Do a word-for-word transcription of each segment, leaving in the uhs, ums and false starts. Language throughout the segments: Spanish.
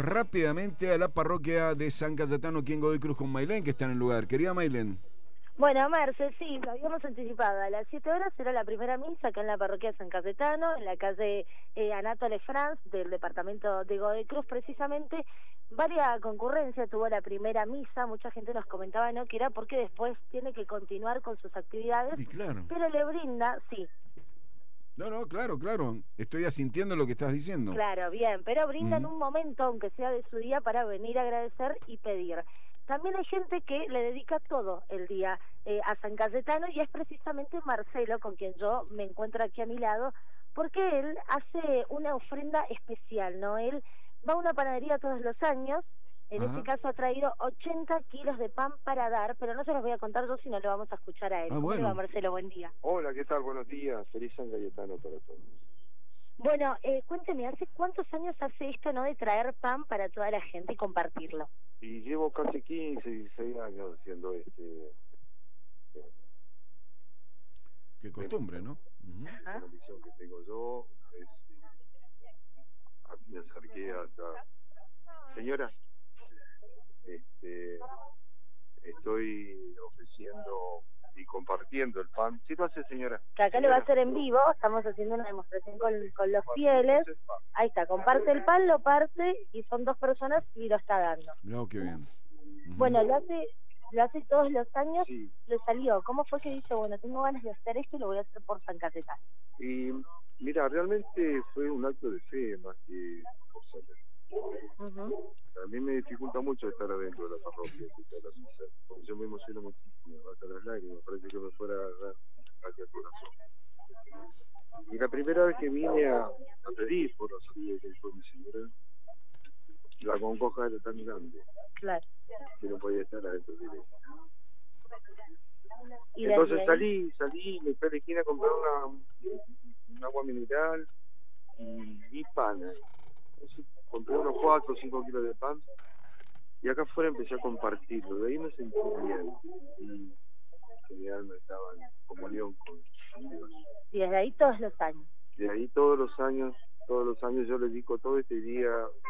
rápidamente a la parroquia de San Cayetano aquí en Godoy Cruz con Maylén, que está en el lugar. Querida Maylén. Bueno, Marce, sí, lo habíamos anticipado. A las siete horas será la primera misa acá en la parroquia de San Cayetano, en la calle eh, Anatole France, del departamento de Godoy Cruz, precisamente. Varia concurrencia tuvo la primera misa, mucha gente nos comentaba no que era porque después tiene que continuar con sus actividades, Y claro. pero le brinda, sí. No, no, claro, claro, estoy asintiendo lo que estás diciendo. Claro, bien, pero brindan Uh-huh. un momento, aunque sea de su día, para venir a agradecer y pedir. También hay gente que le dedica todo el día eh, a San Cayetano y es precisamente Marcelo, con quien yo me encuentro aquí a mi lado, porque él hace una ofrenda especial, ¿no? Él va a una panadería todos los años, en Ajá. este caso ha traído ochenta kilos de pan para dar, pero no se los voy a contar yo, sino lo vamos a escuchar a él. Ah, ¿Cómo bueno. le va, Marcelo? Buen día. Hola, ¿qué tal? Buenos días. Feliz San Cayetano para todos. Bueno, eh, cuénteme, ¿hace cuántos años hace esto, no, de traer pan para toda la gente y compartirlo? Y llevo casi quince, dieciséis años haciendo este... Qué costumbre, ¿no? Uh-huh. La condición que tengo yo es... Me acerqué hasta... Señora, este, estoy ofreciendo y compartiendo el pan. ¿Sí lo hace, señora? Que acá Señora. lo va a hacer en vivo, estamos haciendo una demostración con, con los fieles. Ahí está, comparte el pan, lo parte y son dos personas y lo está dando. Mirá qué bien. Uh-huh. Bueno, lo hace lo hace todos los años, Sí. le salió. ¿Cómo fue que dice, bueno, tengo ganas de hacer esto y lo voy a hacer por San Cayetano? Y mira, realmente fue un acto de fe más que por saber. Uh-huh. A mí me dificulta mucho estar adentro de la parroquia, porque yo me emociono muchísimo, hasta las lágrimas, parece que me fuera a agarrar hacia el corazón. Y la primera vez que vine a, a pedir por la salida que fue mi señora, la congoja era tan grande, Claro. que no podía estar adentro de ella. Y Entonces ahí... salí, salí, me fui a la esquina a comprar una, un agua mineral y vi pan ahí. Entonces, compré unos cuatro o cinco kilos de pan y acá afuera empecé a compartirlo. De ahí me sentí bien y que mi alma estaba en comunión con Dios. Y desde ahí todos los años. De ahí todos los años, todos los años yo le dedico todo este día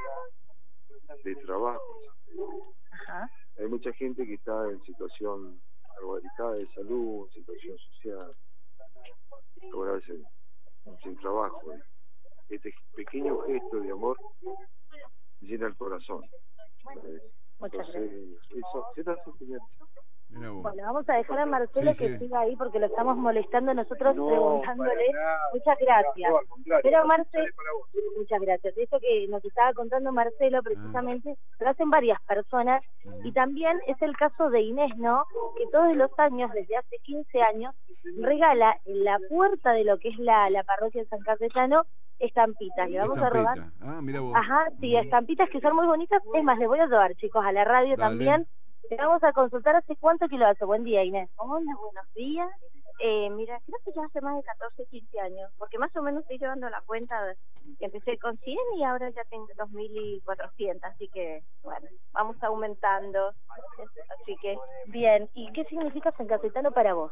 de trabajo. Ajá. Hay mucha gente que está en situación algo delicada de salud, situación social, ahora a veces sin trabajo. ¿eh? Este pequeño gesto de amor llena el corazón. Muchas Entonces, gracias. eso, ¿sí te hace entender? Mirá vos. Bueno, vamos a dejar a Marcelo Sí, que sí. siga ahí porque lo estamos molestando nosotros No, preguntándole. para nada. Muchas gracias. No, al contrario, Pero Marce, sale para vos. muchas gracias. Eso que nos estaba contando Marcelo precisamente, lo hacen varias personas y también es el caso de Inés, ¿no? Que todos los años, desde hace quince años, regala en la puerta de lo que es la, la parroquia de San Cayetano estampitas. Le vamos Estampita. a robar. Ah, mira vos. Ajá, sí, Uh-huh. estampitas que son muy bonitas. Es más, les voy a llevar, chicos, a la radio Dale. también. Le vamos a consultar hace cuánto que lo hace. Buen día, Inés. Hola, buenos días. Eh, mira, creo que ya hace más de catorce, quince años, porque más o menos estoy llevando la cuenta. De, empecé con cien y ahora ya tengo dos mil cuatrocientos, así que, bueno, vamos aumentando. Así que, bien. ¿Y qué significa San Cayetano para vos?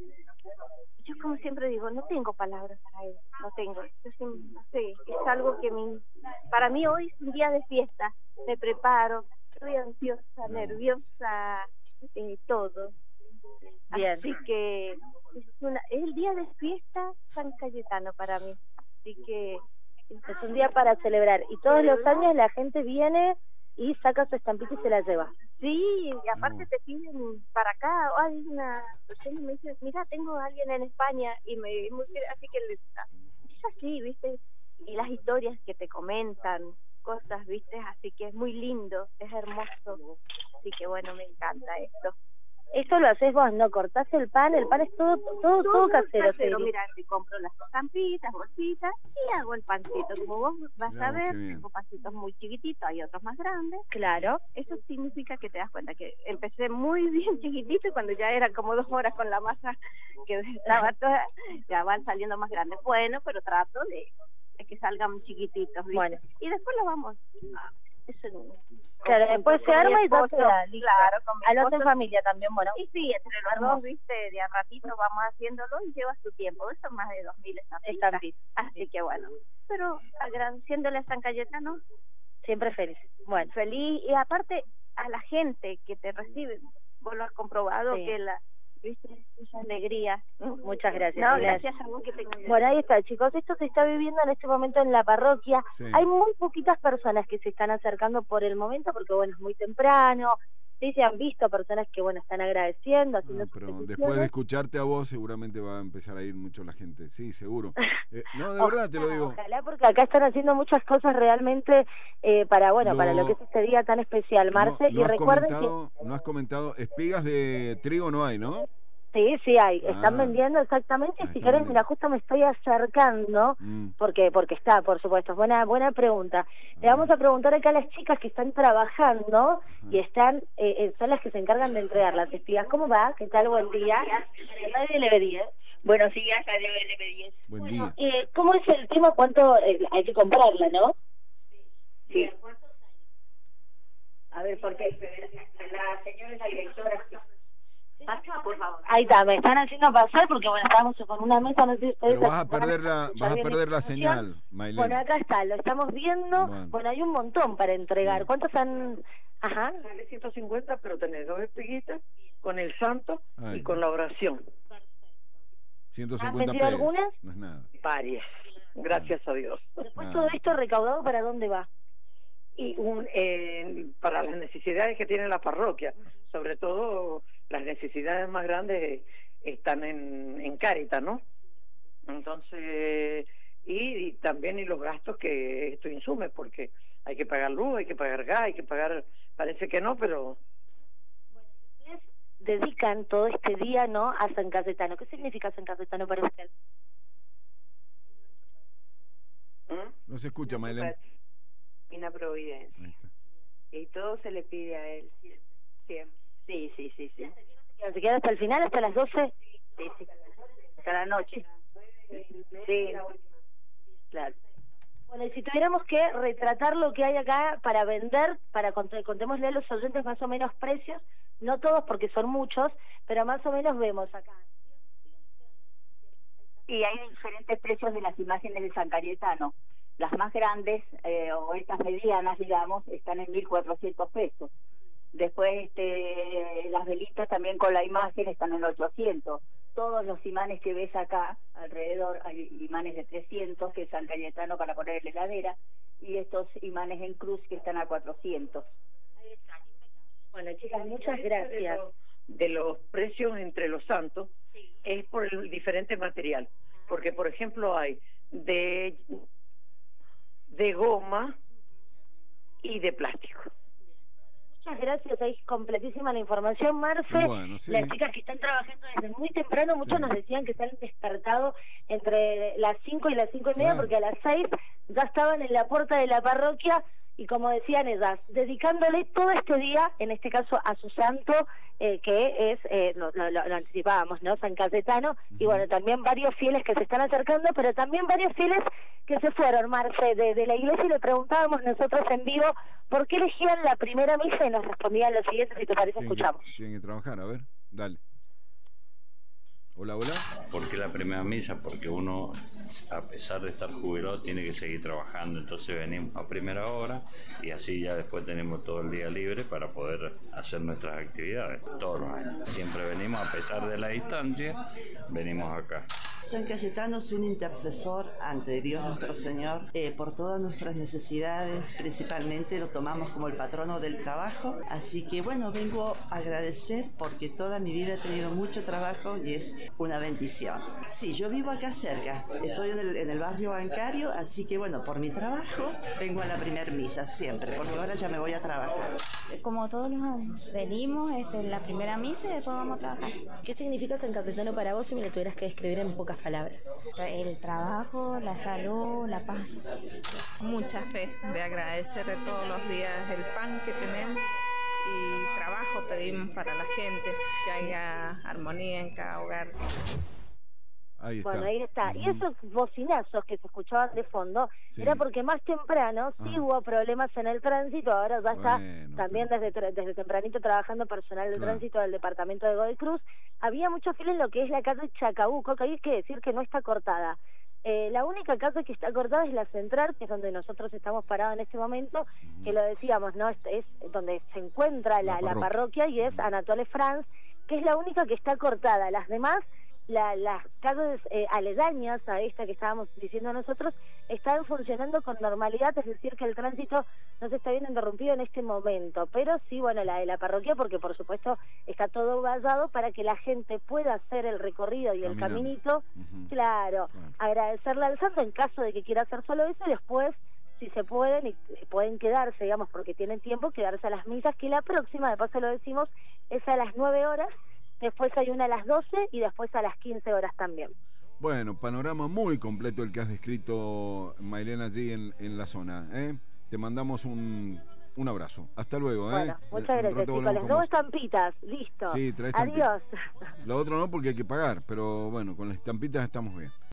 Yo como siempre digo, no tengo palabras para él, no tengo. Yo siempre, no sé, es algo que mi, para mí hoy es un día de fiesta. Me preparo, estoy ansiosa, nerviosa, eh, todo. Bien. Así que es, una, es el día de fiesta San Cayetano para mí. Así que es un día para celebrar. Y todos los años la gente viene y saca su estampita y se la lleva. Sí, y aparte te piden para acá, oh, hay una persona y me dice, mira, tengo a alguien en España y me así que le, es así, ¿viste? Y las historias que te comentan, cosas, ¿viste? Así que es muy lindo, es hermoso. Así que bueno, me encanta esto. Esto lo haces vos, ¿no? Cortás el pan, el pan es todo todo, todo, todo casero. casero. Mira, te compro las estampitas, bolsitas y hago el pancito. Como vos vas Mirá a vos, ver, qué bien. tengo pancitos muy chiquititos, hay otros más grandes. Claro. Eso significa que te das cuenta que empecé muy bien chiquitito y cuando ya eran como dos horas con la masa que estaba toda, ya van saliendo más grandes. Bueno, pero trato de, de que salgan chiquititos, ¿viste? Bueno. Y después los vamos a... Eso, claro, después se arma y ya se da, claro, a lo hacen familia también, bueno. Y sí, entre los dos, viste, de a ratito vamos haciéndolo y lleva su tiempo, eso más de dos mil estampitas. Así que bueno, pero agradeciéndole a San Cayetano, Siempre feliz. Bueno. Feliz, y aparte a la gente que te recibe, vos lo has comprobado, Sí. que la, viste, esa alegría. Muchas gracias. No, Inés. gracias a vos que te Bueno, ahí está, chicos. Esto se está viviendo en este momento en la parroquia. Sí. Hay muy poquitas personas que se están acercando por el momento, porque bueno, es muy temprano. Sí, se han visto personas que bueno, están agradeciendo, haciendo Ah, sus pero peticiones. después de escucharte a vos, seguramente va a empezar a ir mucho la gente. Sí, seguro. Eh, no, de verdad te lo digo. Ojalá, porque acá están haciendo muchas cosas realmente eh, para bueno, Lo- para lo que es este día tan especial, Marce. No, no y has recuerden que comentado, no has comentado, espigas de trigo no hay, ¿no? sí, sí hay, están Ah. vendiendo exactamente. Ah, Si están querés, vendiendo. mira, justo me estoy acercando. Mm. Porque porque está, por supuesto, buena buena pregunta. Le Ah. vamos a preguntar acá a las chicas que están trabajando y están eh, eh, son las que se encargan de entregar las espigas. ¿Cómo va? ¿Qué tal? Buen día. Nadie le vería. Buenos días, Radio L B diez. Buen día. Eh, ¿Cómo es el tema? ¿Cuánto eh, hay que comprarla, no? Sí. A ver, ¿por qué? La señora es la directora. Pasa, por favor. Ahí está, me están haciendo pasar porque bueno, estamos con una mesa, no sé si ustedes Pero vas a van perder la, escuchar vas a bien perder la discusión. señal, Maylene. Bueno, acá está, lo estamos viendo. Bueno. Bueno, hay un montón para entregar. Sí. ¿Cuántos han...? Ajá. Sale ciento cincuenta, pero tenés dos espiguitas con el santo Ay. y con la oración. ciento ¿Han cincuenta vendido pesos. algunas? No es nada. Varias. Gracias a Dios. Después Ah. todo esto recaudado, ¿para dónde va? Y un, eh, para las necesidades que tiene la parroquia, sobre todo las necesidades más grandes están en, en Cáritas, ¿no? Entonces, y, y también y los gastos que esto insume, porque hay que pagar luz, hay que pagar gas, hay que pagar, parece que no, pero Ustedes dedican todo este día, ¿no?, a San Cayetano. ¿Qué significa San Cayetano para usted? ¿Mm? No se escucha, Maylene. Una providencia. Ahí está. Y todo se le pide a él. Siempre. Sí, sí, sí, sí. ¿Se queda hasta el final, hasta las doce? Sí, sí. Hasta la noche. Sí. Claro. Bueno, y si tuviéramos que retratar lo que hay acá para vender, para cont- contémosle a los oyentes más o menos precios, no todos porque son muchos, pero más o menos vemos acá. Y hay diferentes precios de las imágenes de San Cayetano. Las más grandes, eh, o estas medianas, digamos, están en mil cuatrocientos pesos. Después, este, las velitas también con la imagen están en ochocientos. Todos los imanes que ves acá, alrededor, hay imanes de trescientos, que es San Cayetano para poner en la heladera, y estos imanes en cruz que están a cuatrocientos. Bueno, chicas, muchas gracias. De los precios entre los santos es por el diferente material, porque por ejemplo hay de de goma y de plástico. Muchas gracias, ahí completísima la información, Marce. Bueno, sí. Las chicas que están trabajando desde muy temprano, muchos Sí. nos decían que se han despertado entre las cinco y las cinco y media, Claro. porque a las seis ya estaban en la puerta de la parroquia y, como decían ellas, dedicándole todo este día, en este caso a su santo, eh, que es, eh, lo, lo, lo anticipábamos, ¿no?, San Cayetano, y bueno, también varios fieles que se están acercando, pero también varios fieles que se fueron, Marce, de, de la iglesia, y le preguntábamos nosotros en vivo por qué elegían la primera misa, y nos respondían lo siguiente, si te parece, Tienen que, escuchamos. tienen que trabajar, a ver, dale. Hola, hola. ¿Por qué la primera misa? Porque uno, a pesar de estar jubilado, tiene que seguir trabajando. Entonces venimos a primera hora y así ya después tenemos todo el día libre para poder hacer nuestras actividades todos los años. Siempre venimos, a pesar de la distancia, venimos acá. San Cayetano es un intercesor ante Dios nuestro Señor eh, por todas nuestras necesidades, principalmente lo tomamos como el patrono del trabajo, así que bueno, vengo a agradecer porque toda mi vida he tenido mucho trabajo y es una bendición. Sí, yo vivo acá cerca, estoy en el, en el barrio bancario, así que bueno, por mi trabajo vengo a la primer misa siempre, porque ahora ya me voy a trabajar. Como todos los años, venimos este, en la primera misa y después vamos a trabajar. ¿Qué significa San Cayetano para vos si me lo tuvieras que describir en pocas palabras? El trabajo, la salud, la paz. Mucha fe, de agradecer de todos los días el pan que tenemos y trabajo pedimos para la gente, que haya armonía en cada hogar. Ahí está. Bueno, ahí está. Y esos bocinazos que se escuchaban de fondo, Sí. era porque más temprano sí Ah. hubo problemas en el tránsito, ahora ya está Bueno, también desde tra- desde tempranito trabajando personal de Claro. tránsito del departamento de Godoy Cruz. Había mucho fila en lo que es la calle Chacabuco, que hay que decir que no está cortada Eh, la única calle que está cortada es la central, que es donde nosotros estamos parados en este momento, uh-huh. que lo decíamos, ¿no? Es, es donde se encuentra la, la, parroquia. la parroquia y es Anatole France, que es la única que está cortada. Las demás, la, las calles eh, aledañas a esta que estábamos diciendo nosotros, están funcionando con normalidad, es decir, que el tránsito no se está viendo interrumpido en este momento, pero sí, bueno, la de la parroquia, porque por supuesto está todo vallado para que la gente pueda hacer el recorrido y Caminando. el caminito, uh-huh. claro, claro, agradecerle al santo en caso de que quiera hacer solo eso, y después, si se pueden, y pueden quedarse, digamos, porque tienen tiempo, quedarse a las misas, que la próxima, de paso lo decimos, es a las nueve horas, después hay una a las doce y después a las quince horas también. Bueno, panorama muy completo el que has descrito, Maylene, allí en, en la zona, ¿eh? Te mandamos un, un abrazo. Hasta luego, ¿eh? Bueno, muchas gracias, chicos. Las dos estampitas, listo. Sí, trae estampitas. Adiós. Lo otro no, porque hay que pagar, pero bueno, con las estampitas estamos bien.